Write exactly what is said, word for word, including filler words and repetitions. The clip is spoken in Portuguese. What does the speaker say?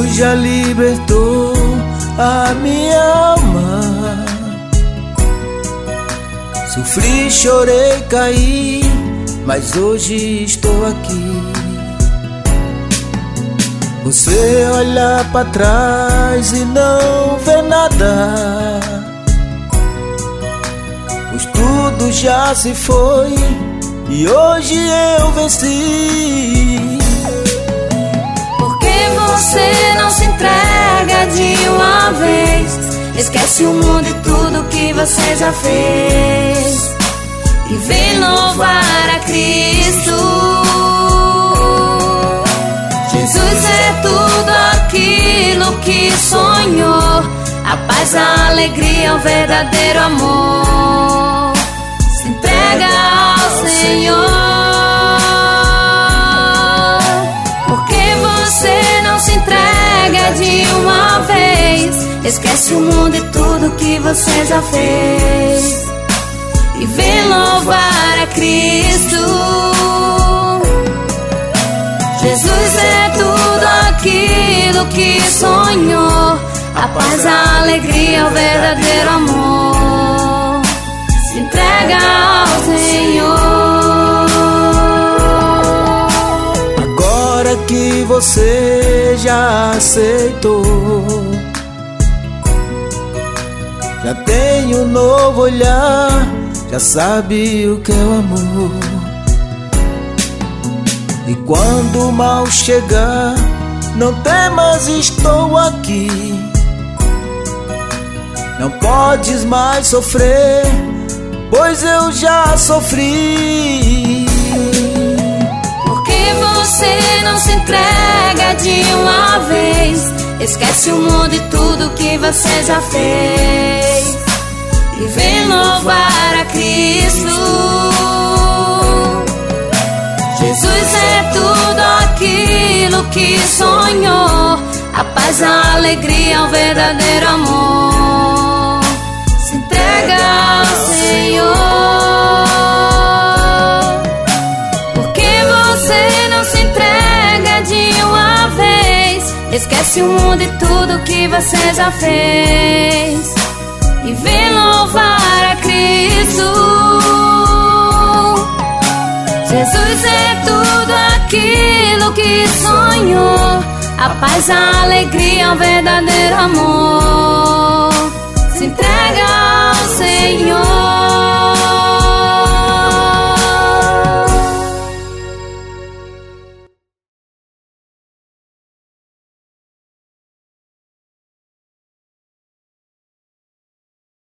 Jesus já libertou a minha alma. Sofri, chorei, caí, mas hoje estou aqui. Você olha pra trás e não vê nada, pois tudo já se foi e hoje eu venci. Por que você não se entrega de uma vez? Esquece o mundo e tudo que você já fez e vem louvar a Cristo. Jesus é tudo aquilo que sonhou, a paz, a alegria, o verdadeiro amor. Se entrega ao Senhor. Por que você não se entrega de uma vez? Esquece o mundo e tudo que você já fez e vem louvar a Cristo. Jesus é tudo aquilo que sonhou, a paz, a alegria, o verdadeiro amor. Se entrega ao Senhor. Agora que você já aceitou, já tem um novo olhar, já sabe o que é o amor. E quando o mal chegar, não temas, estou aqui. Não podes mais sofrer, pois eu já sofri. Por que você não se entrega de uma vez? Esquece o mundo e tudo que você já fez e vem louvar a Cristo. Jesus é tudo aquilo que sonhou, a paz, a alegria, o verdadeiro amor. Se entrega ao Senhor. Por que você não se entrega de uma vez? Esquece o mundo e tudo que você já fez e vem louvar a Cristo. Jesus é tudo aquilo que sonhou, a paz, a alegria, o verdadeiro amor. Se entrega ao Senhor.